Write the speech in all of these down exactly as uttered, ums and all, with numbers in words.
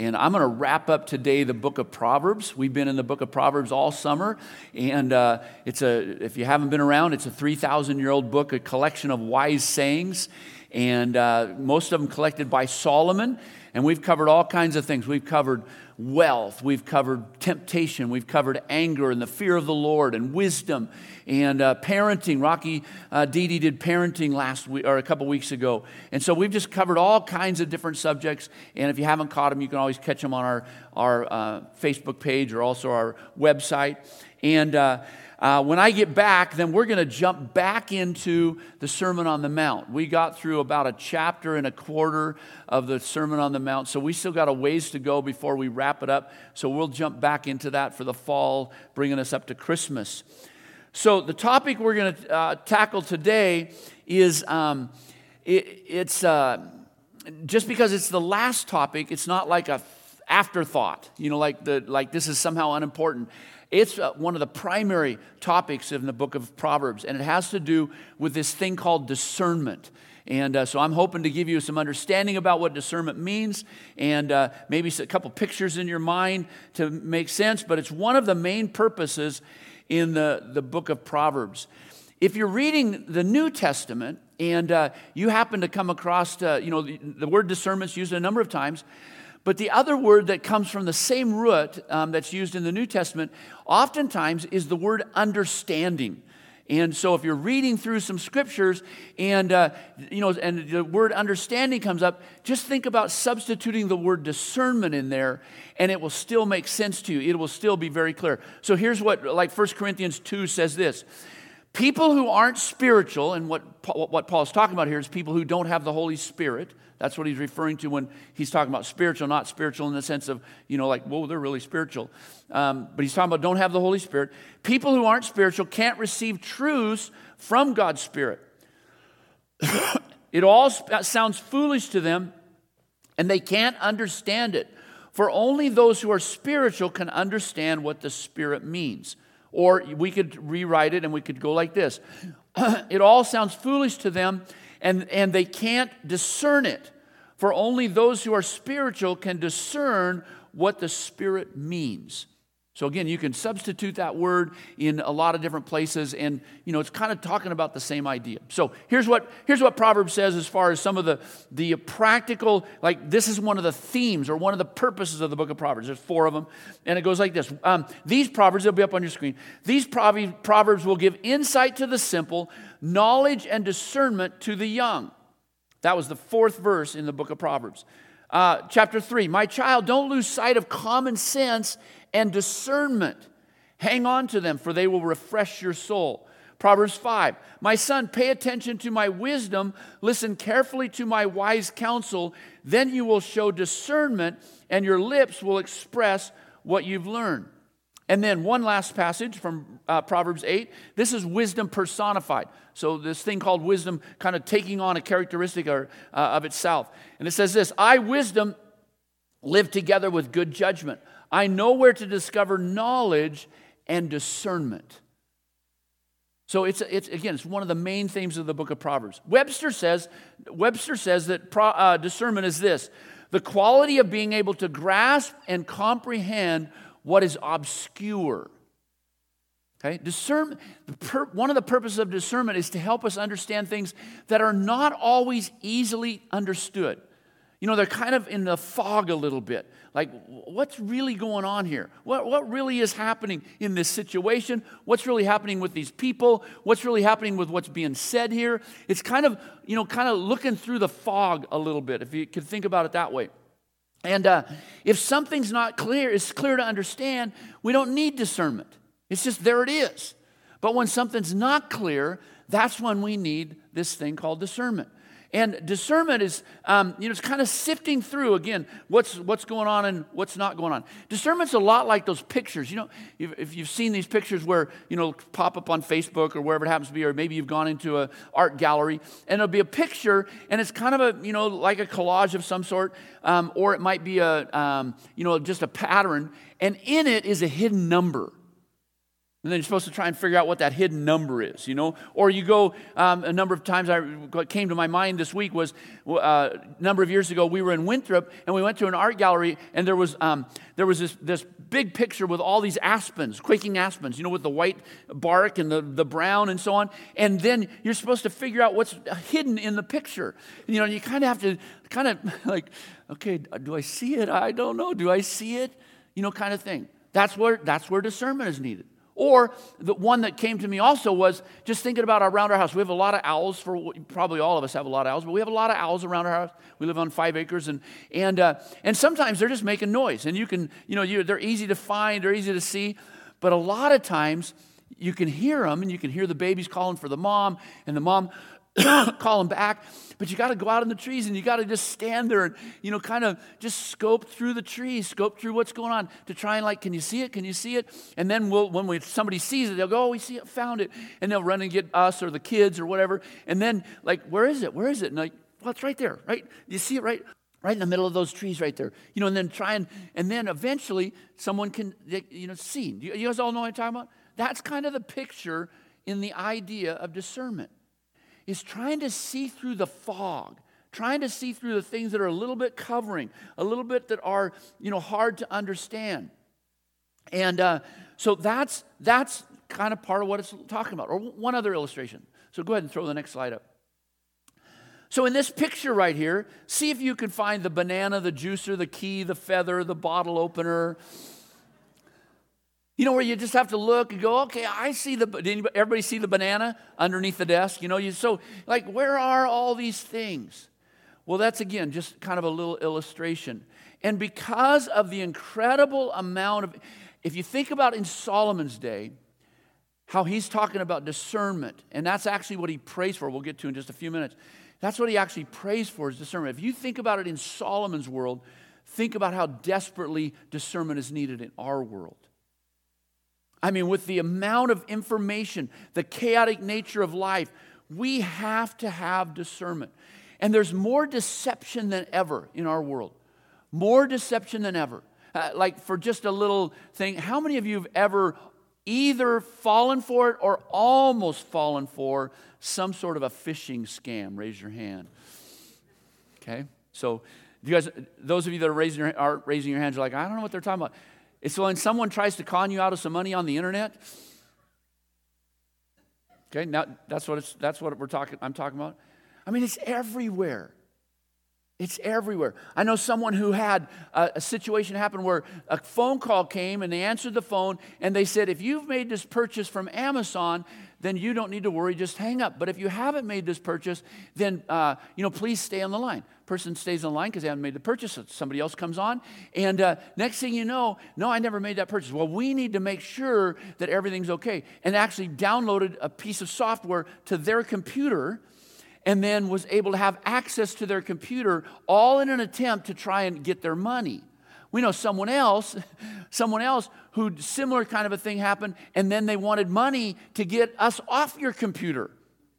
And I'm going to wrap up today the book of Proverbs. We've been in the book of Proverbs all summer. And uh, it's a, if you haven't been around, it's a three thousand year old book, a collection of wise sayings. And uh, most of them collected by Solomon. And we've covered all kinds of things. We've covered wealth. We've covered temptation. We've covered anger and the fear of the Lord and wisdom and uh, parenting. Rocky uh, Dee did parenting last week or a couple weeks ago. And so we've just covered all kinds of different subjects. And if you haven't caught them, you can always catch them on our, our uh, Facebook page or also our website. And uh, Uh, when I get back, then we're going to jump back into the Sermon on the Mount. We got through about a chapter and a quarter of the Sermon on the Mount, so we still got a ways to go before we wrap it up. So we'll jump back into that for the fall, bringing us up to Christmas. So the topic we're going to uh, tackle today is, um, it, it's uh, just because it's the last topic, it's not like a afterthought, you know, like the like this is somehow unimportant. It's uh, one of the primary topics in the book of Proverbs, and it has to do with this thing called discernment. And uh, so I'm hoping to give you some understanding about what discernment means, and uh, maybe a couple pictures in your mind to make sense, but it's one of the main purposes in the, the book of Proverbs. If you're reading the New Testament, and uh, you happen to come across, uh, you know, the, the word discernment is used a number of times, but the other word that comes from the same root um, that's used in the New Testament oftentimes is the word understanding. And so if you're reading through some scriptures and, uh, you know, and the word understanding comes up, just think about substituting the word discernment in there, and it will still make sense to you. It will still be very clear. So here's what, like First Corinthians two says this. People who aren't spiritual, and what, what Paul's talking about here is people who don't have the Holy Spirit. That's what he's referring to when he's talking about spiritual, not spiritual in the sense of, you know, like, whoa, they're really spiritual. Um, but he's talking about don't have the Holy Spirit. People who aren't spiritual can't receive truths from God's Spirit. It all sounds foolish to them, and they can't understand it. For only those who are spiritual can understand what the Spirit means. Or we could rewrite it and we could go like this. It all sounds foolish to them, and, and they can't discern it. For only those who are spiritual can discern what the Spirit means. So again, you can substitute that word in a lot of different places, and you know it's kind of talking about the same idea. So here's what here's what Proverbs says as far as some of the the practical, like this is one of the themes or one of the purposes of the book of Proverbs. There's four of them, and it goes like this. Um, these Proverbs, they'll be up on your screen. These Proverbs will give insight to the simple, knowledge and discernment to the young. That was the fourth verse in the book of Proverbs. Uh, chapter three, my child, don't lose sight of common sense and discernment. Hang on to them, for they will refresh your soul. Proverbs five, my son, pay attention to my wisdom. Listen carefully to my wise counsel. Then you will show discernment, and your lips will express what you've learned. And then one last passage from uh, Proverbs eight. This is wisdom personified. So this thing called wisdom kind of taking on a characteristic or, uh, of itself. And it says this, I, wisdom, live together with good judgment. I know where to discover knowledge and discernment. So it's, it's again, it's one of the main themes of the book of Proverbs. Webster says, Webster says that pro, uh, discernment is this, the quality of being able to grasp and comprehend what is obscure. Okay, discernment. The pur- one of the purposes of discernment is to help us understand things that are not always easily understood. You know, they're kind of in the fog a little bit. Like, what's really going on here? What, what really is happening in this situation? What's really happening with these people? What's really happening with what's being said here? It's kind of, you know, kind of looking through the fog a little bit, if you could think about it that way. And uh, if something's not clear, it's clear to understand, we don't need discernment. It's just there it is. But when something's not clear, that's when we need this thing called discernment. And discernment is, um, you know, it's kind of sifting through, again, what's what's going on and what's not going on. Discernment's a lot like those pictures. You know, if, if you've seen these pictures where, you know, pop up on Facebook or wherever it happens to be, or maybe you've gone into an art gallery, and it'll be a picture, and it's kind of a, you know, like a collage of some sort, um, or it might be a, um, you know, just a pattern, and in it is a hidden number. And then you're supposed to try and figure out what that hidden number is, you know. Or you go, um, a number of times, I, what came to my mind this week was uh, a number of years ago, we were in Winthrop, and we went to an art gallery, and there was um, there was this, this big picture with all these aspens, quaking aspens, you know, with the white bark and the, the brown and so on. And then you're supposed to figure out what's hidden in the picture. And, you know, you kind of have to kind of like, okay, do I see it? I don't know. Do I see it? You know, kind of thing. That's where that's where discernment is needed. Or the one that came to me also was just thinking about around our house. We have a lot of owls. For probably all of us have a lot of owls, but we have a lot of owls around our house. We live on five acres, and and uh, and sometimes they're just making noise. And you can, you know, you, they're easy to find, they're easy to see, but a lot of times you can hear them, and you can hear the babies calling for the mom, and the mom calling back. But you got to go out in the trees, and you got to just stand there and, you know, kind of just scope through the trees, scope through what's going on to try and like, can you see it? Can you see it? And then we'll, when we, somebody sees it, they'll go, oh, we see it, found it. And they'll run and get us or the kids or whatever. And then like, where is it? Where is it? And like, well, it's right there, right? You see it right, right in the middle of those trees right there. You know, and then try and, and then eventually someone can, you know, see. You, you guys all know what I'm talking about? That's kind of the picture in the idea of discernment. Is trying to see through the fog, trying to see through the things that are a little bit covering, a little bit that are, you know, hard to understand. And uh, so that's that's kind of part of what it's talking about. Or one other illustration. So go ahead and throw the next slide up. So in this picture right here, see if you can find the banana, the juicer, the key, the feather, the bottle opener. You know, where you just have to look and go, okay, I see the, did anybody, everybody see the banana underneath the desk? You know, you so, like, where are all these things? Well, that's, again, just kind of a little illustration. And because of the incredible amount of, if you think about in Solomon's day, how he's talking about discernment, and that's actually what he prays for, we'll get to in just a few minutes. That's what he actually prays for is discernment. If you think about it in Solomon's world, think about how desperately discernment is needed in our world. I mean, with the amount of information, the chaotic nature of life, we have to have discernment. And there's more deception than ever in our world. More deception than ever. Uh, like for just a little thing, how many of you have ever either fallen for it or almost fallen for some sort of a phishing scam? Raise your hand. Okay? So, you guys, those of you that are raising your, are raising your hands are like, I don't know what they're talking about. It's when someone tries to con you out of some money on the internet. Okay, now that's what it's that's what we're talking I'm talking about. I mean, it's everywhere. It's everywhere. I know someone who had a, a situation happen where a phone call came and they answered the phone and they said, if you've made this purchase from Amazon, then you don't need to worry, just hang up. But if you haven't made this purchase, then, uh, you know, please stay on the line. Person stays on the line because they haven't made the purchase. So somebody else comes on. And uh, next thing you know, no, I never made that purchase. Well, we need to make sure that everything's okay. And actually downloaded a piece of software to their computer and then was able to have access to their computer, all in an attempt to try and get their money. We know someone else, someone else who similar kind of a thing happened, and then they wanted money to get us off your computer.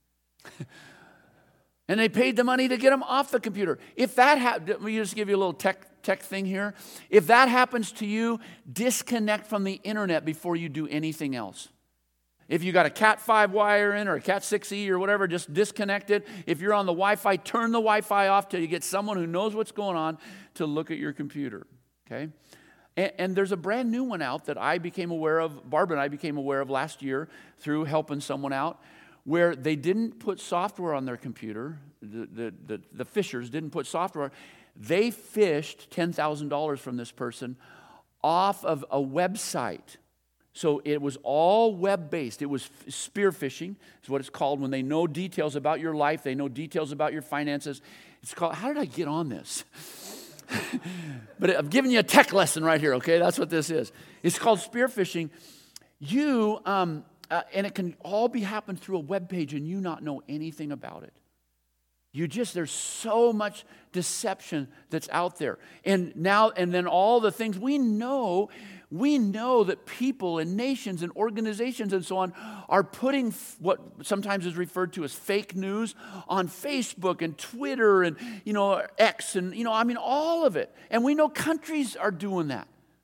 And they paid the money to get them off the computer. If that happens, let me just give you a little tech tech thing here. If that happens to you, disconnect from the internet before you do anything else. If you got a cat five wire in or a cat six E or whatever, just disconnect it. If you're on the Wi-Fi, turn the Wi-Fi off till you get someone who knows what's going on to look at your computer, okay? And, and there's a brand new one out that I became aware of, Barbara and I became aware of last year through helping someone out, where they didn't put software on their computer. The, the, the, the fishers didn't put software. They fished ten thousand dollars from this person off of a website. So it was all web-based. It was spear phishing, is what it's called. When they know details about your life, they know details about your finances. It's called, how did I get on this? But I'm giving you a tech lesson right here, okay? That's what this is. It's called spear phishing. You, um, uh, and it can all be happened through a web page and you not know anything about it. You just, there's so much deception that's out there. And now, and then all the things we know, we know that people and nations and organizations and so on are putting f- what sometimes is referred to as fake news on Facebook and Twitter and, you know, X and, you know, I mean, all of it. And we know countries are doing that.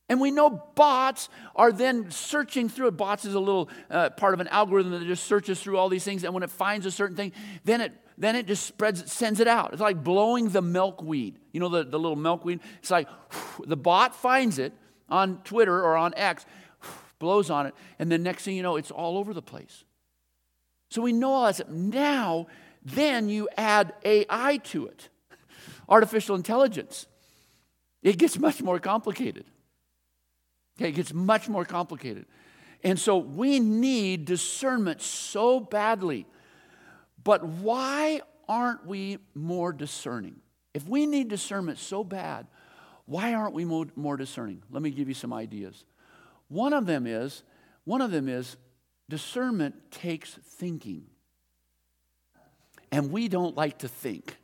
And we know bots are then searching through it. Bots is a little uh, part of an algorithm that just searches through all these things, and when it finds a certain thing, then it then it just spreads it, sends it out. It's like blowing the milkweed. You know the, the little milkweed? It's like whew, the bot finds it on Twitter or on X, whew, blows on it, and then next thing you know, it's all over the place. So we know all that. Now, then you add A I to it, artificial intelligence. It gets much more complicated. Okay, it gets much more complicated. And so we need discernment so badly. But why aren't we more discerning? If we need discernment so bad, why aren't we more, more discerning? Let me give you some ideas. One of them is, one of them is discernment takes thinking. And we don't like to think.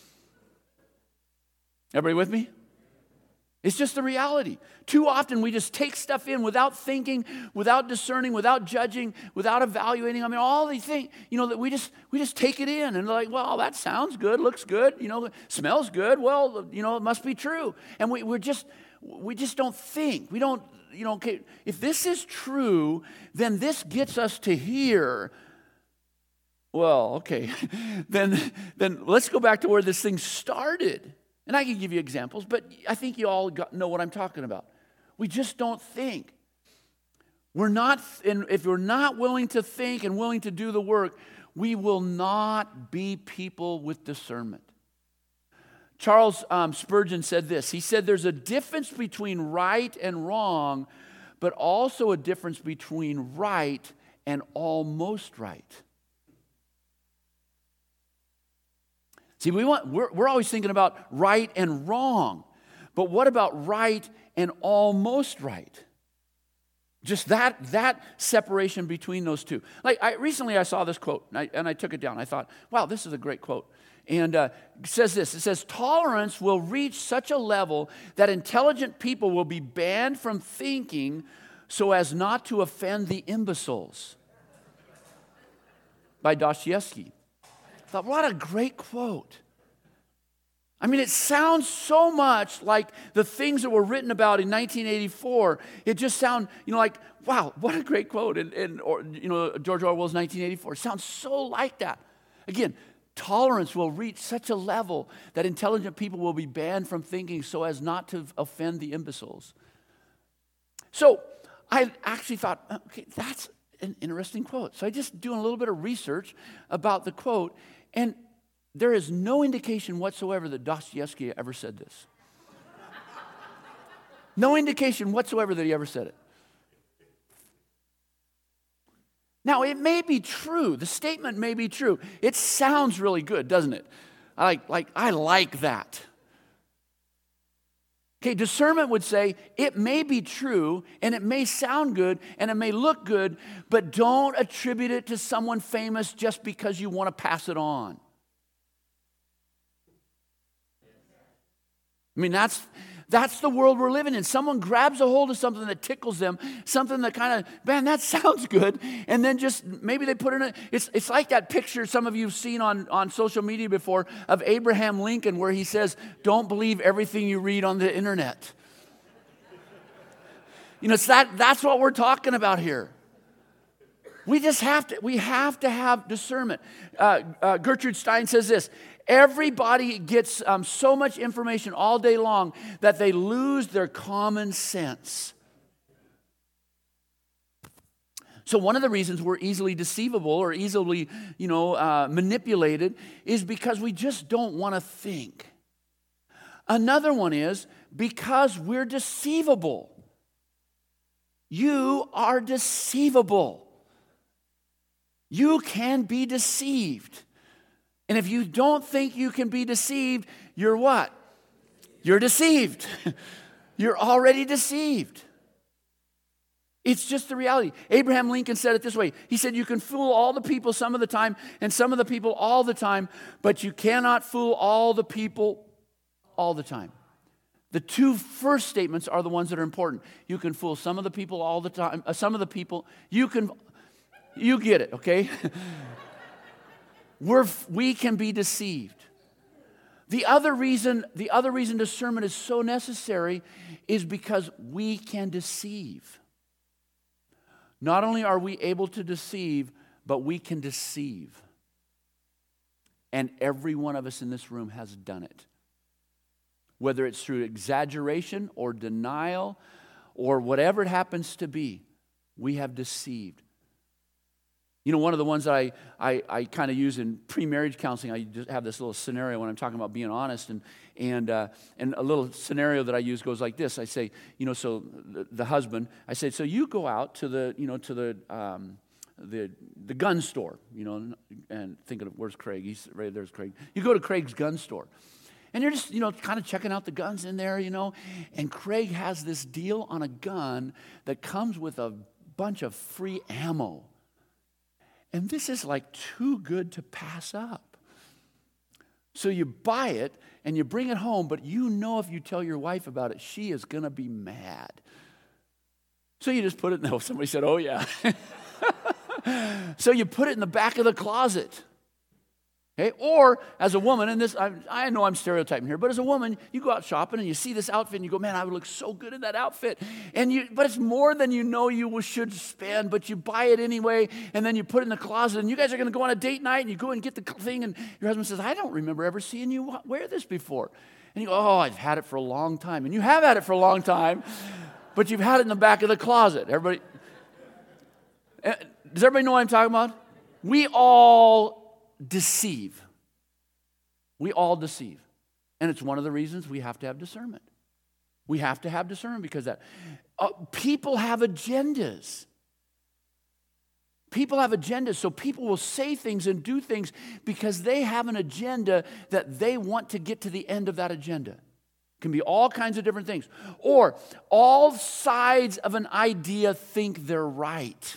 Everybody with me? It's just the reality. Too often we just take stuff in without thinking, without discerning, without judging, without evaluating. I mean, all these things, you know, that we just we just take it in and like, well, that sounds good, looks good, you know, smells good. Well, you know, it must be true. And we we're just we just don't think. We don't, you know, okay, if this is true, then this gets us to here. Well, okay. then then let's go back to where this thing started. And I can give you examples, but I think you all got, know what I'm talking about. We just don't think. We're not, and if we're not willing to think and willing to do the work, we will not be people with discernment. Charles um, Spurgeon said this. He said there's a difference between right and wrong, but also a difference between right and almost right. See, we want, we're, we're always thinking about right and wrong. But what about right and almost right? Just that, that separation between those two. Like I, recently I saw this quote, and I, and I took it down. I thought, wow, this is a great quote. And uh, it says this. It says, tolerance will reach such a level that intelligent people will be banned from thinking so as not to offend the imbeciles. By Dostoevsky. I thought, what a great quote. I mean, it sounds so much like the things that were written about in nineteen eighty-four. It just sounds, you know, like, wow, what a great quote. And, and or, you know, George Orwell's nineteen eighty-four. It sounds so like that. Again, tolerance will reach such a level that intelligent people will be banned from thinking so as not to offend the imbeciles. So I actually thought, okay, that's an interesting quote. So I just doing a little bit of research about the quote, and there is no indication whatsoever that Dostoevsky ever said this. No indication whatsoever that he ever said it. Now, it may be true. The statement may be true. It sounds really good, doesn't it? I like, like I like that. Okay, discernment would say it may be true and it may sound good and it may look good, but don't attribute it to someone famous just because you want to pass it on. I mean, that's that's the world we're living in. Someone grabs a hold of something that tickles them, something that kind of, man, that sounds good, and then just maybe they put it in a, it's, it's like that picture some of you have seen on, on social media before of Abraham Lincoln where he says, don't believe everything you read on the internet. You know, it's that, that's what we're talking about here. We just have to, we have to have discernment. Uh, uh, Gertrude Stein says this, everybody gets um, so much information all day long that they lose their common sense. So one of the reasons we're easily deceivable or easily, you know, uh, manipulated is because we just don't want to think. Another one is because we're deceivable. You are deceivable. You can be deceived. And if you don't think you can be deceived, you're what? You're deceived. You're already deceived. It's just the reality. Abraham Lincoln said it this way. He said, you can fool all the people some of the time and some of the people all the time, but you cannot fool all the people all the time. The two first statements are the ones that are important. You can fool some of the people all the time. Uh, some of the people, you can, you get it, okay? We're, we can be deceived. The other reason, the other reason discernment is so necessary is because we can deceive. Not only are we able to deceive, but we can deceive. And every one of us in this room has done it. Whether it's through exaggeration or denial or whatever it happens to be, we have deceived. You know, one of the ones that I, I, I kind of use in pre-marriage counseling, I just have this little scenario when I'm talking about being honest, and and uh, and a little scenario that I use goes like this. I say, you know, so the, the husband, I say, so you go out to the, you know, to the um, the the gun store, you know, and thinking of, where's Craig? He's right there's Craig. You go to Craig's gun store, and you're just, you know, kind of checking out the guns in there, you know, and Craig has this deal on a gun that comes with a bunch of free ammo. And this is like too good to pass up. So you buy it and you bring it home, but you know if you tell your wife about it, she is going to be mad. So you just put it in the, somebody said, oh yeah. So you put it in the back of the closet. Okay? Or as a woman, and this, I, I know I'm stereotyping here, but as a woman, you go out shopping and you see this outfit and you go, man, I would look so good in that outfit. And you, but it's more than you know you should spend, but you buy it anyway, and then you put it in the closet, and you guys are going to go on a date night, and you go and get the thing, and your husband says, I don't remember ever seeing you wear this before. And you go, oh, I've had it for a long time. And you have had it for a long time, but you've had it in the back of the closet. Everybody, does everybody know what I'm talking about? We all deceive. We all deceive. And it's one of the reasons we have to have discernment. We have to have discernment because that uh, people have agendas. People have agendas, so people will say things and do things because they have an agenda that they want to get to the end of that agenda. It can be all kinds of different things. Or all sides of an idea think they're right.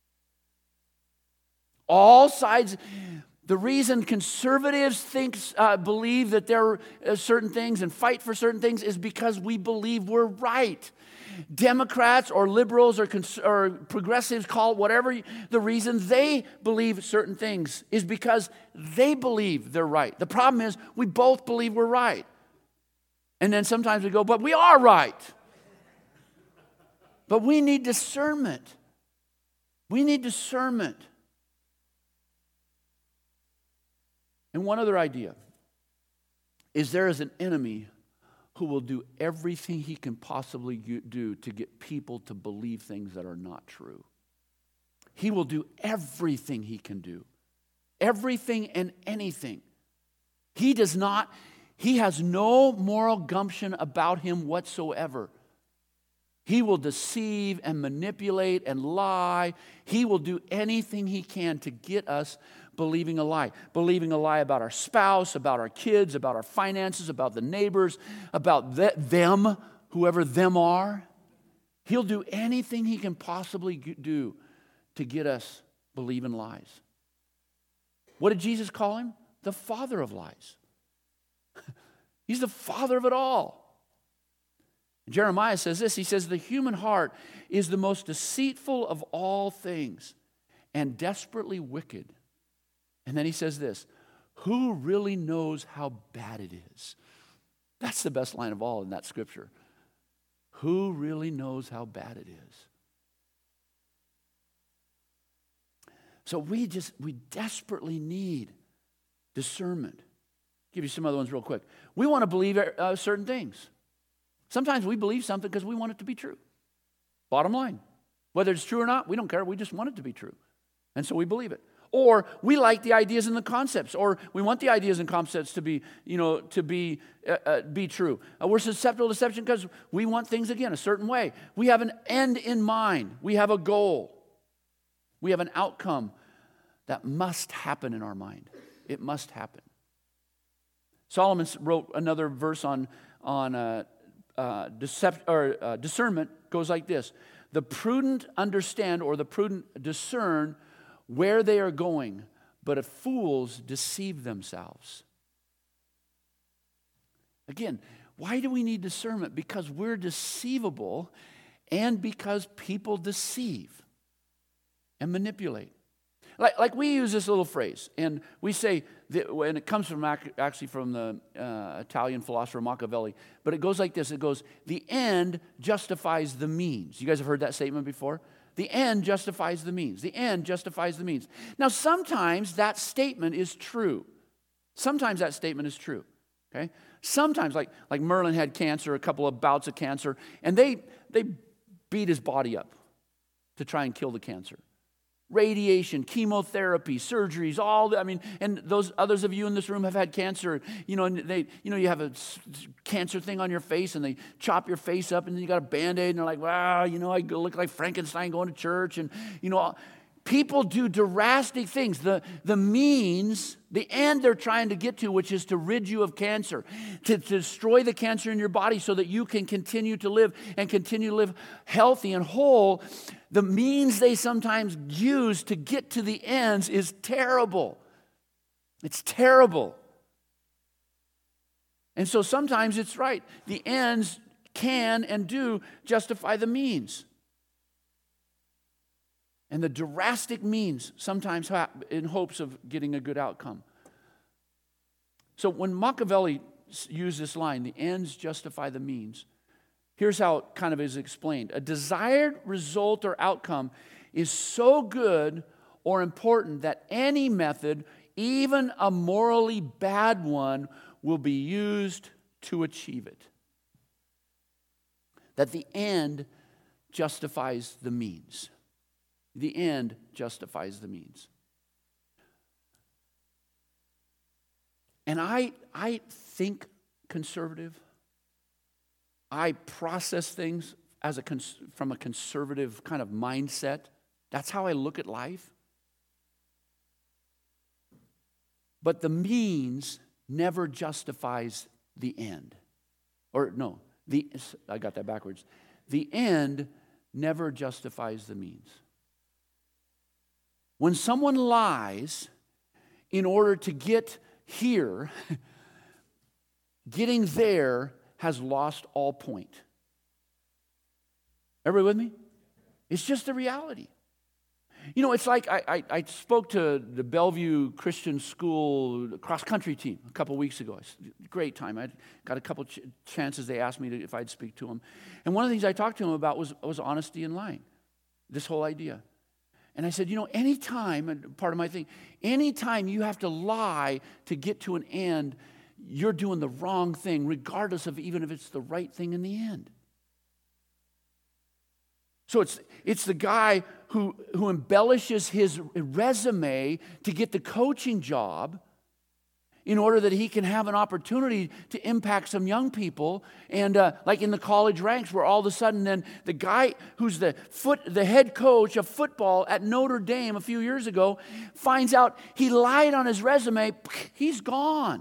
All sides. The reason conservatives think, uh, believe that there are certain things and fight for certain things is because we believe we're right. Democrats or liberals or, cons- or progressives, call it whatever, the reason they believe certain things is because they believe they're right. The problem is we both believe we're right. And then sometimes we go, but we are right. But we need discernment. We need discernment. And one other idea is there is an enemy who will do everything he can possibly do to get people to believe things that are not true. He will do everything he can do. Everything and anything. He does not, he has no moral gumption about him whatsoever. He will deceive and manipulate and lie. He will do anything he can to get us believing a lie. Believing a lie about our spouse, about our kids, about our finances, about the neighbors, about th- them, whoever them are. He'll do anything he can possibly do to get us believing lies. What did Jesus call him? The father of lies. He's the father of it all. Jeremiah says this, he says, the human heart is the most deceitful of all things and desperately wicked. And then he says this, who really knows how bad it is? That's the best line of all in that scripture. Who really knows how bad it is? So we just, we desperately need discernment. I'll give you some other ones real quick. We want to believe uh, certain things. Sometimes we believe something because we want it to be true. Bottom line. Whether it's true or not, we don't care. We just want it to be true. And so we believe it. Or we like the ideas and the concepts, or we want the ideas and concepts to be, you know, to be uh, uh, be true. Uh, we're susceptible to deception because we want things, again, a certain way. We have an end in mind. We have a goal. We have an outcome that must happen in our mind. It must happen. Solomon wrote another verse on, on uh, uh, decept- or, uh, discernment, goes like this. The prudent understand, or the prudent discern where they are going, but fools deceive themselves. Again, why do we need discernment? Because we're deceivable and because people deceive and manipulate. Like, like we use this little phrase, and we say, that, and it comes from actually from the uh, Italian philosopher Machiavelli, but it goes like this. It goes, the end justifies the means. You guys have heard that statement before? The end justifies the means. The end justifies the means. Now, sometimes that statement is true. Sometimes that statement is true. Okay? Sometimes, like, like Merlin had cancer, a couple of bouts of cancer, and they, they beat his body up to try and kill the cancer. Radiation, chemotherapy, surgeries, all the, I mean, and those others of you in this room have had cancer, you know, and they, you know, you have a cancer thing on your face and they chop your face up and then you got a Band-Aid and they're like, wow, you know, I look like Frankenstein going to church. And, you know, people do drastic things. The, the means, the end they're trying to get to, which is to rid you of cancer, to, to destroy the cancer in your body so that you can continue to live and continue to live healthy and whole. The means they sometimes use to get to the ends is terrible. It's terrible. And so sometimes it's right. The ends can and do justify the means. And the drastic means sometimes in hopes of getting a good outcome. So when Machiavelli used this line, the ends justify the means, here's how it kind of is explained. A desired result or outcome is so good or important that any method, even a morally bad one, will be used to achieve it. That the end justifies the means. The end justifies the means. And I, I think conservative. I process things as a cons- from a conservative kind of mindset. That's how I look at life. But the means never justifies the end. Or no, the I got that backwards. The end never justifies the means. When someone lies in order to get here, getting there has lost all point. Everybody with me? It's just the reality. You know, it's like I, I, I spoke to the Bellevue Christian School cross-country team a couple weeks ago. It's a great time. I got a couple ch- chances they asked me to, if I'd speak to them. And one of the things I talked to them about was, was honesty and lying, this whole idea. And I said, you know, anytime, and part of my thing, anytime you have to lie to get to an end, you're doing the wrong thing, regardless of even if it's the right thing in the end. So it's it's the guy who, who embellishes his resume to get the coaching job in order that he can have an opportunity to impact some young people. And uh, like in the college ranks, where all of a sudden then the guy who's the foot, the head coach of football at Notre Dame a few years ago finds out he lied on his resume, he's gone.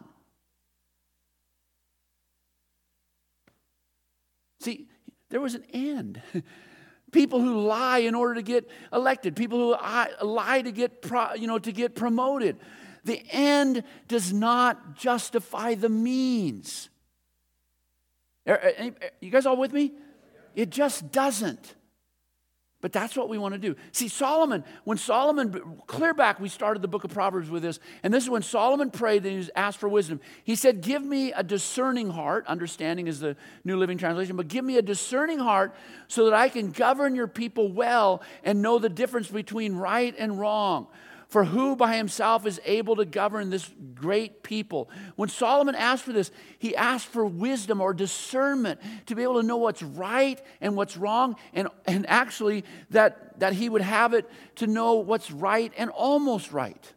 See, there was an end. People who lie in order to get elected, people who lie to get, pro, you know, to get promoted. The end does not justify the means. You guys all with me? It just doesn't. But that's what we want to do. See, Solomon, when Solomon, clear back, we started the book of Proverbs with this, and this is when Solomon prayed and he asked for wisdom. He said, give me a discerning heart, understanding is the New Living Translation, but give me a discerning heart so that I can govern your people well and know the difference between right and wrong. For who by himself is able to govern this great people? When Solomon asked for this, he asked for wisdom or discernment to be able to know what's right and what's wrong, and, and actually that, that he would have it to know what's right and almost right.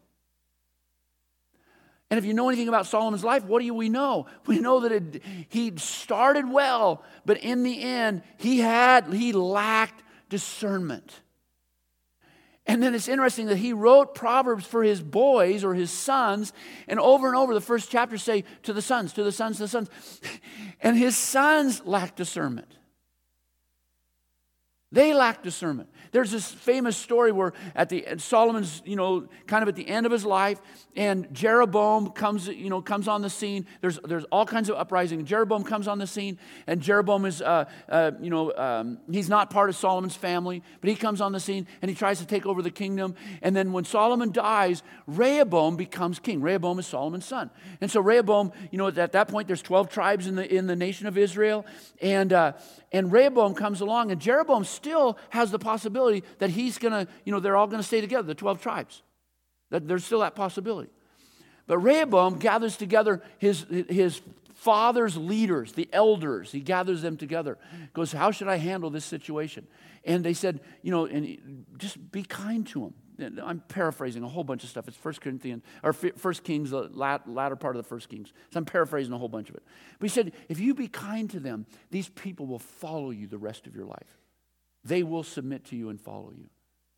And if you know anything about Solomon's life, what do we know? We know that it, he started well, but in the end, he had he lacked discernment. And then it's interesting that he wrote Proverbs for his boys or his sons, and over and over the first chapters say, to the sons, to the sons, to the sons. And his sons lacked discernment. They lack discernment. There's this famous story where at the Solomon's, you know, kind of at the end of his life, and Jeroboam comes, you know, comes on the scene. There's there's all kinds of uprising. Jeroboam comes on the scene, and Jeroboam is, uh, uh, you know, um, he's not part of Solomon's family, but he comes on the scene and he tries to take over the kingdom. And then when Solomon dies, Rehoboam becomes king. Rehoboam is Solomon's son, and so Rehoboam, you know, at that point there's twelve tribes in the in the nation of Israel, and uh, and Rehoboam comes along, and Jeroboam still has the possibility that he's going to, you know, they're all going to stay together, the twelve tribes. That there's still that possibility. But Rehoboam gathers together his, his father's leaders, the elders. He gathers them together. Goes, how should I handle this situation? And they said, you know, and just be kind to him. I'm paraphrasing a whole bunch of stuff. It's First Corinthians, or First Kings, the latter part of the First Kings. So I'm paraphrasing a whole bunch of it. But he said, if you be kind to them, these people will follow you the rest of your life. They will submit to you and follow you.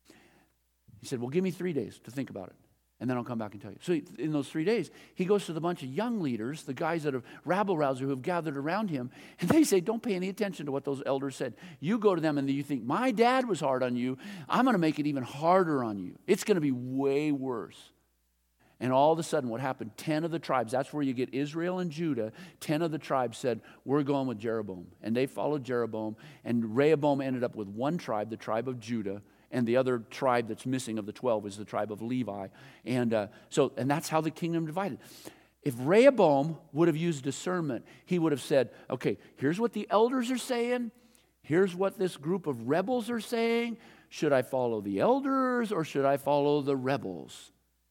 He said, well, give me three days to think about it, and then I'll come back and tell you. So in those three days, he goes to the bunch of young leaders, the guys that have rabble-rouser who have gathered around him, and they say, don't pay any attention to what those elders said. You go to them and you think, my dad was hard on you. I'm going to make it even harder on you. It's going to be way worse. And all of a sudden, what happened? Ten of the tribes, that's where you get Israel and Judah, ten of the tribes said, we're going with Jeroboam. And they followed Jeroboam, and Rehoboam ended up with one tribe, the tribe of Judah, and the other tribe that's missing of the twelve is the tribe of Levi. And uh, so, and that's how the kingdom divided. If Rehoboam would have used discernment, he would have said, okay, here's what the elders are saying. Here's what this group of rebels are saying. Should I follow the elders or should I follow the rebels?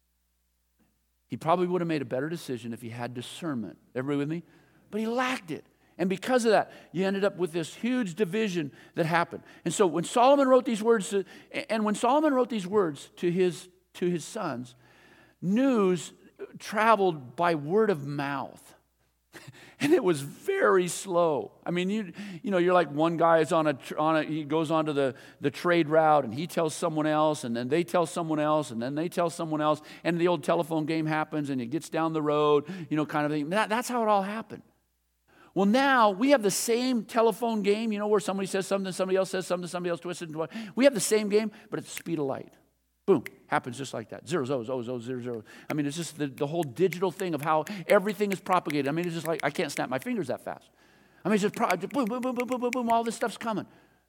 He probably would have made a better decision if he had discernment. Everybody with me? But he lacked it. And because of that, you ended up with this huge division that happened. And so when Solomon wrote these words, to, and when Solomon wrote these words to his, to his sons, news traveled by word of mouth. And it was very slow. I mean, you you know, you're like one guy is on a on a he goes onto the the trade route and he tells someone else, and then they tell someone else, and then they tell someone else, and the old telephone game happens, and it gets down the road, you know, kind of thing. That, that's how it all happened. Well, now we have the same telephone game, you know, where somebody says something, somebody else says something, somebody else twists it into one. We have the same game, but at the speed of light. Boom, happens just like that. Zeros, O's, O's, O's, zeros, zeros. I mean, it's just the, the whole digital thing of how everything is propagated. I mean, it's just like, I can't snap my fingers that fast. I mean, it's just, pro- boom, boom, boom, boom, boom, boom, boom, all this stuff's coming.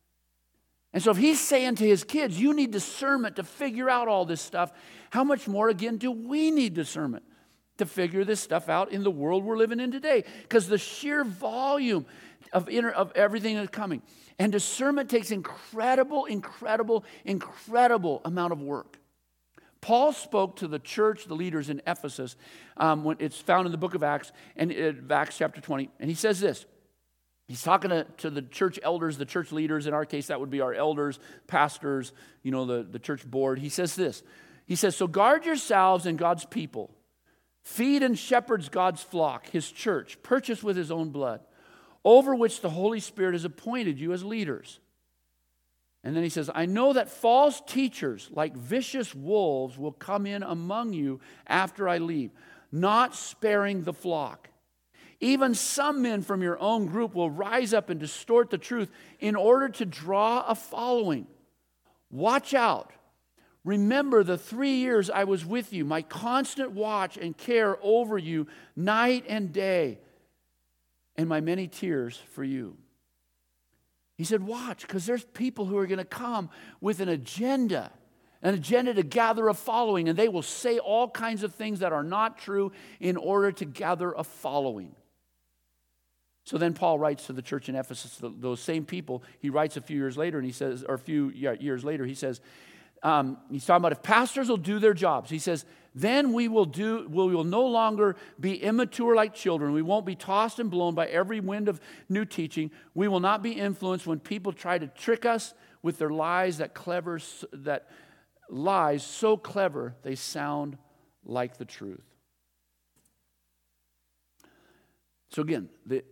And so if he's saying to his kids, you need discernment to figure out all this stuff, how much more, again, do we need discernment to figure this stuff out in the world we're living in today? Because the sheer volume of, inter- of everything that's coming. And discernment takes incredible, incredible, incredible amount of work. Paul spoke to the church, the leaders in Ephesus. Um, when it's found in the book of Acts, and uh, Acts chapter twenty. And he says this. He's talking to, to the church elders, the church leaders. In our case, that would be our elders, pastors, you know, the, the church board. He says this. He says, so guard yourselves and God's people. Feed and shepherds God's flock, his church, purchased with his own blood, over which the Holy Spirit has appointed you as leaders. And then he says, I know that false teachers like vicious wolves will come in among you after I leave, not sparing the flock. Even some men from your own group will rise up and distort the truth in order to draw a following. Watch out. Remember the three years I was with you, my constant watch and care over you night and day, and my many tears for you. He said, watch, because there's people who are going to come with an agenda, an agenda to gather a following, and they will say all kinds of things that are not true in order to gather a following. So then Paul writes to the church in Ephesus, those same people, he writes a few years later, and he says, or a few years later, he says, um, he's talking about if pastors will do their jobs, he says, then we will do. We will no longer be immature like children. We won't be tossed and blown by every wind of new teaching. We will not be influenced when people try to trick us with their lies that clever, that lies so clever they sound like the truth. So again, the,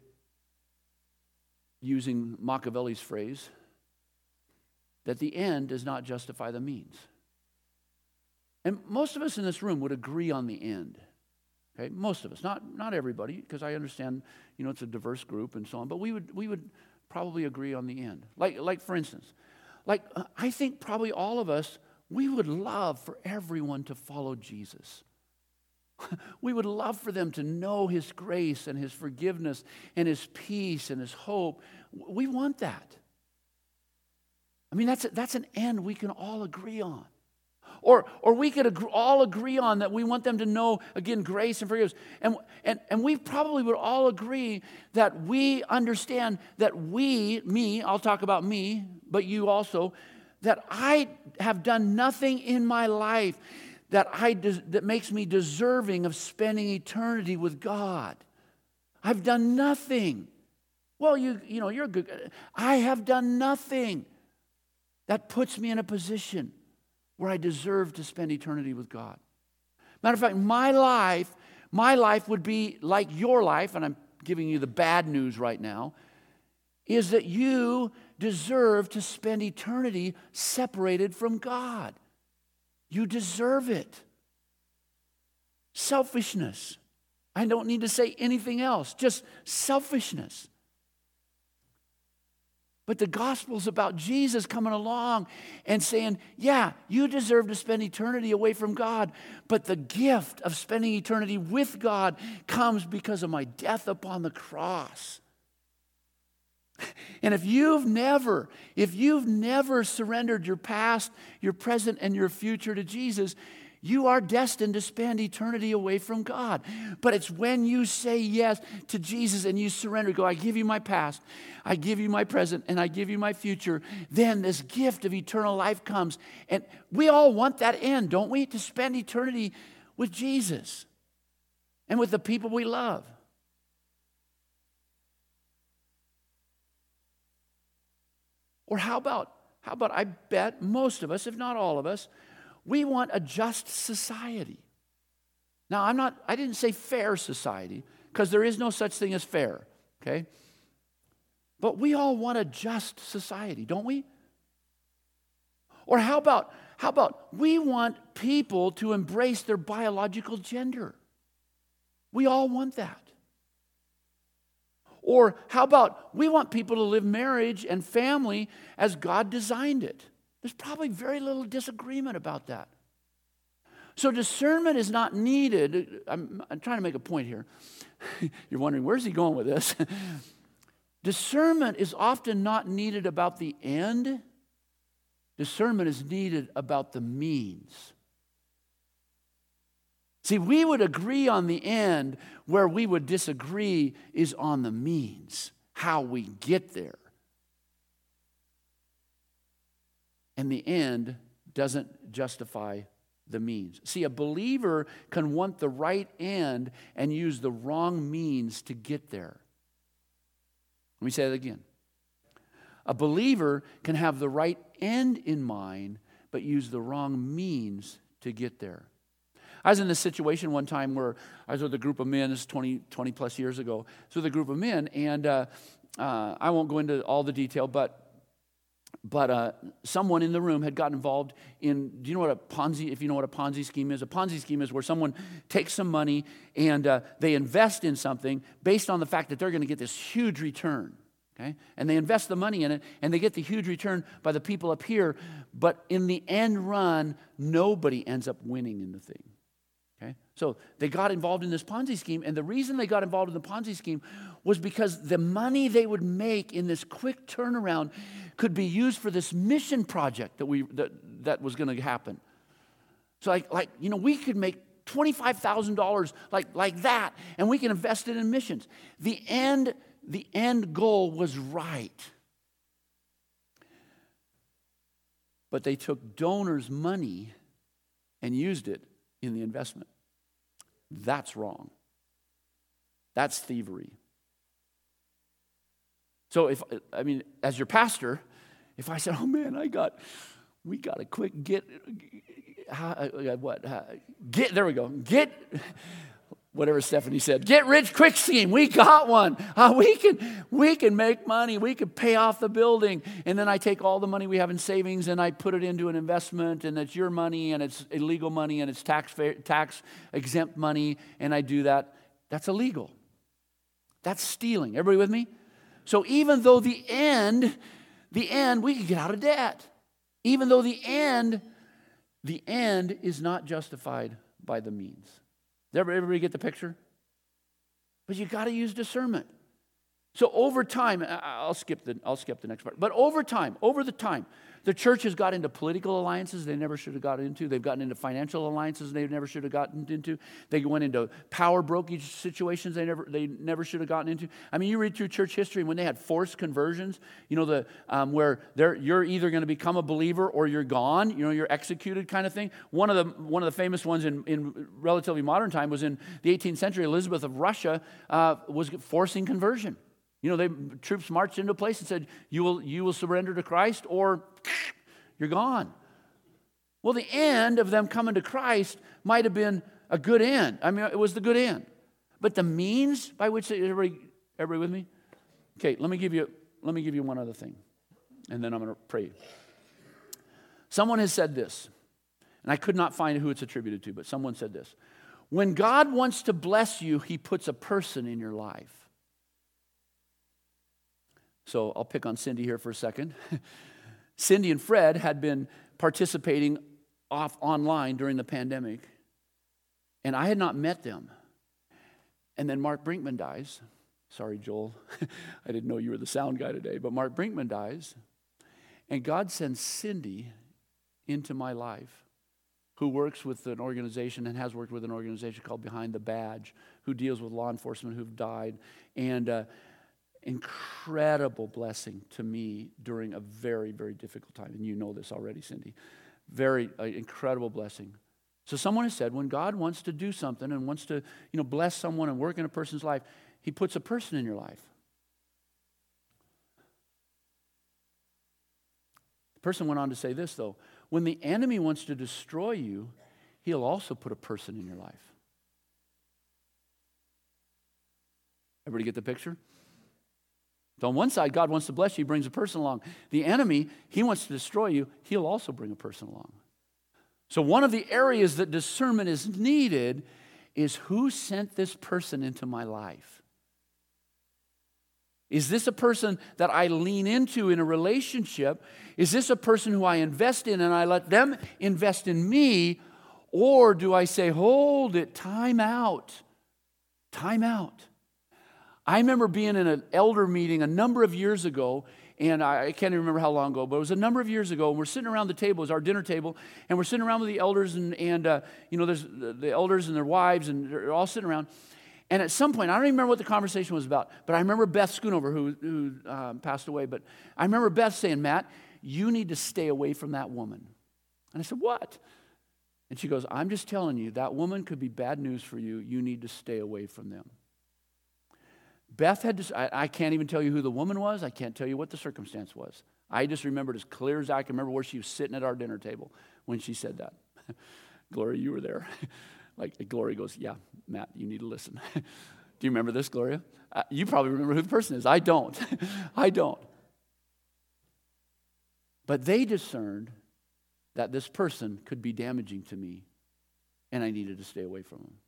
using Machiavelli's phrase, that the end does not justify the means. And most of us in this room would agree on the end. Okay, most of us, not not everybody, because I understand, you know, it's a diverse group and so on. But we would we would probably agree on the end. Like like for instance, like, I think probably all of us, we would love for everyone to follow Jesus. We would love for them to know His grace and His forgiveness and His peace and His hope. We want that. I mean, that's, a, that's an end we can all agree on. Or, or we could agree, all agree on that we want them to know, again, grace and forgiveness. And, and, and we probably would all agree that we understand that we, me, I'll talk about me, but you also, that I have done nothing in my life that, I des- that makes me deserving of spending eternity with God. I've done nothing. Well, you, you know, you're good. I have done nothing that puts me in a position where I deserve to spend eternity with God. Matter of fact, my life, my life would be like your life, and I'm giving you the bad news right now, is that you deserve to spend eternity separated from God. You deserve it. Selfishness. I don't need to say anything else, just selfishness. But the gospel is about Jesus coming along and saying, yeah, you deserve to spend eternity away from God, but the gift of spending eternity with God comes because of my death upon the cross. And if you've never, if you've never surrendered your past, your present, and your future to Jesus, you are destined to spend eternity away from God. But it's when you say yes to Jesus and you surrender, go, I give you my past, I give you my present, and I give you my future, then this gift of eternal life comes. And we all want that end, don't we? To spend eternity with Jesus and with the people we love. Or how about, how about I bet most of us, if not all of us, we want a just society. Now, I'm not, I didn't say fair society, because there is no such thing as fair, okay? But we all want a just society, don't we? Or how about, how about we want people to embrace their biological gender? We all want that. Or how about we want people to live marriage and family as God designed it? There's probably very little disagreement about that. So discernment is not needed. I'm, I'm trying to make a point here. You're wondering, where's he going with this? Discernment is often not needed about the end. Discernment is needed about the means. See, we would agree on the end. Where we would disagree is on the means, how we get there. And the end doesn't justify the means. See, a believer can want the right end and use the wrong means to get there. Let me say that again. A believer can have the right end in mind, but use the wrong means to get there. I was in this situation one time where I was with a group of men, this is twenty, twenty plus years ago. I was with a group of men, and uh, uh, I won't go into all the detail, but but uh, someone in the room had gotten involved in, do you know what a Ponzi, if you know what a Ponzi scheme is? A Ponzi scheme is where someone takes some money and uh, they invest in something based on the fact that they're going to get this huge return. Okay? And they invest the money in it, and they get the huge return by the people up here, but in the end run, nobody ends up winning in the thing. Okay? So they got involved in this Ponzi scheme, and the reason they got involved in the Ponzi scheme was because the money they would make in this quick turnaround could be used for this mission project that we that, that was going to happen. So like, like, you know, we could make twenty-five thousand dollars like, like that, and we can invest it in missions. The end, the end goal was right. But they took donors' money and used it in the investment. That's wrong. That's thievery. So if, I mean, as your pastor, if I said, oh man, I got, we got a quick get, uh, what, uh, get, there we go, get, whatever Stephanie said, get rich quick scheme. We got one. Uh, we can we can make money. We can pay off the building. And then I take all the money we have in savings and I put it into an investment, and it's your money and it's illegal money and it's tax tax exempt money, and I do that. That's illegal. That's stealing. Everybody with me? So even though the end, the end, we could get out of debt. Even though the end, the end is not justified by the means. Does everybody get the picture? But you got to use discernment. So over time, I'll skip the I'll skip the next part. But over time, over the time, the church has got into political alliances they never should have gotten into. They've gotten into financial alliances they never should have gotten into. They went into power brokerage situations they never they never should have gotten into. I mean, you read through church history when they had forced conversions. You know, the um, where they're you're either going to become a believer or you're gone. You know, you're executed kind of thing. One of the one of the famous ones in, in relatively modern time was in the eighteenth century. Elizabeth of Russia uh, was forcing conversion. You know, they troops marched into a place and said, you will, you will surrender to Christ or you're gone. Well, the end of them coming to Christ might have been a good end. I mean, it was the good end. But the means by which they, everybody, everybody with me? Okay, let me give you, let me give you one other thing. And then I'm going to pray. Someone has said this, and I could not find who it's attributed to, but someone said this. When God wants to bless you, he puts a person in your life. So I'll pick on Cindy here for a second. Cindy and Fred had been participating off online during the pandemic, and I had not met them. And then Mark Brinkman dies. Sorry, Joel. I didn't know you were the sound guy today, but Mark Brinkman dies. And God sends Cindy into my life, who works with an organization and has worked with an organization called Behind the Badge, who deals with law enforcement who've died. And uh, incredible blessing to me during a very, very difficult time. And you know this already, Cindy. Very uh, incredible blessing. So someone has said, when God wants to do something and wants to, you know, bless someone and work in a person's life, he puts a person in your life. The person went on to say this, though. When the enemy wants to destroy you, he'll also put a person in your life. Everybody get the picture? So on one side, God wants to bless you, he brings a person along. The enemy, he wants to destroy you, he'll also bring a person along. So one of the areas that discernment is needed is who sent this person into my life? Is this a person that I lean into in a relationship? Is this a person who I invest in and I let them invest in me? Or do I say, hold it, time out, time out. I remember being in an elder meeting a number of years ago, and I, I can't even remember how long ago, but it was a number of years ago, and we're sitting around the table, it was our dinner table, and we're sitting around with the elders, and, and uh, you know, there's the, the elders and their wives, and they're all sitting around. And at some point, I don't even remember what the conversation was about, but I remember Beth Schoonover, who, who um, passed away, but I remember Beth saying, Matt, you need to stay away from that woman. And I said, what? And she goes, I'm just telling you, that woman could be bad news for you. You need to stay away from them. Beth had to, I, I can't even tell you who the woman was. I can't tell you what the circumstance was. I just remembered as clear as I can remember where she was sitting at our dinner table when she said that. Gloria, you were there. Like, Gloria goes, yeah, Matt, you need to listen. Do you remember this, Gloria? Uh, you probably remember who the person is. I don't. I don't. But they discerned that this person could be damaging to me, and I needed to stay away from them.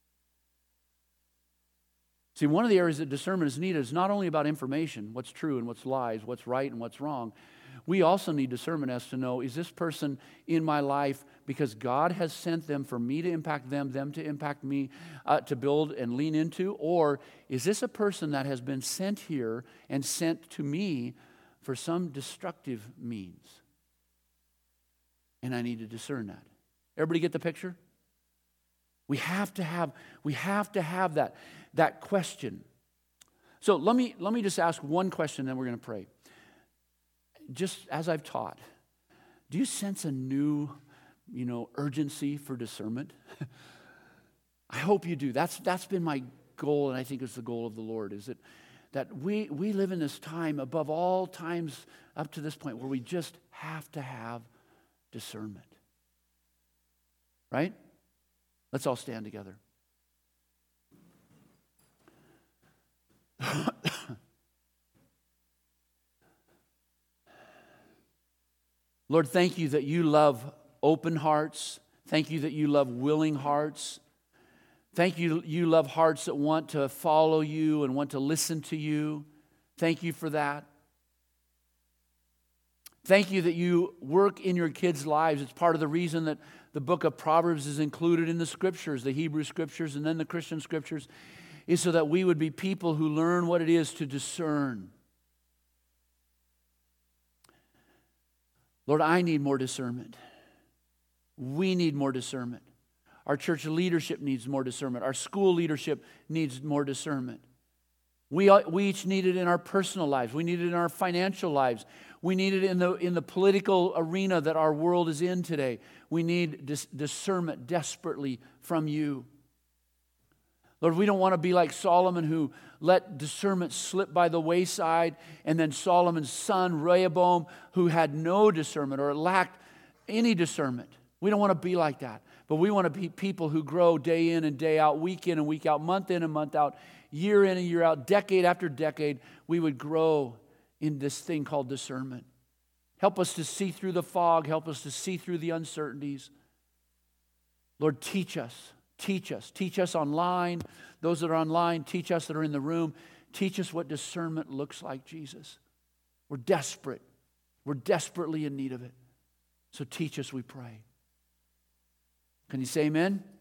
See, one of the areas that discernment is needed is not only about information, what's true and what's lies, what's right and what's wrong. We also need discernment as to know, is this person in my life because God has sent them for me to impact them, them to impact me, uh, to build and lean into? Or is this a person that has been sent here and sent to me for some destructive means? And I need to discern that. Everybody get the picture? We have to have, we have to have that, that question. So let me, let me just ask one question, then we're going to pray. Just as I've taught, do you sense a new, you know, urgency for discernment? I hope you do. That's, that's been my goal, and I think it's the goal of the Lord, is that, that we, we live in this time above all times up to this point where we just have to have discernment. Right? Let's all stand together. Lord, thank you that you love open hearts. Thank you that you love willing hearts. Thank you you love hearts that want to follow you and want to listen to you. Thank you for that. Thank you that you work in your kids' lives. It's part of the reason that the book of Proverbs is included in the scriptures, the Hebrew scriptures and then the Christian scriptures, is so that we would be people who learn what it is to discern. Lord, I need more discernment. We need more discernment. Our church leadership needs more discernment. Our school leadership needs more discernment. We, we each need it in our personal lives. We need it in our financial lives. We need it in the, in the political arena that our world is in today. We need dis- discernment desperately from you. Lord, we don't want to be like Solomon, who let discernment slip by the wayside, and then Solomon's son, Rehoboam, who had no discernment or lacked any discernment. We don't want to be like that. But we want to be people who grow day in and day out, week in and week out, month in and month out, year in and year out, decade after decade. We would grow in this thing called discernment. Help us to see through the fog. Help us to see through the uncertainties. Lord, teach us. Teach us. Teach us online. Those that are online, teach us that are in the room. Teach us what discernment looks like, Jesus. We're desperate. We're desperately in need of it. So teach us, we pray. Can you say amen?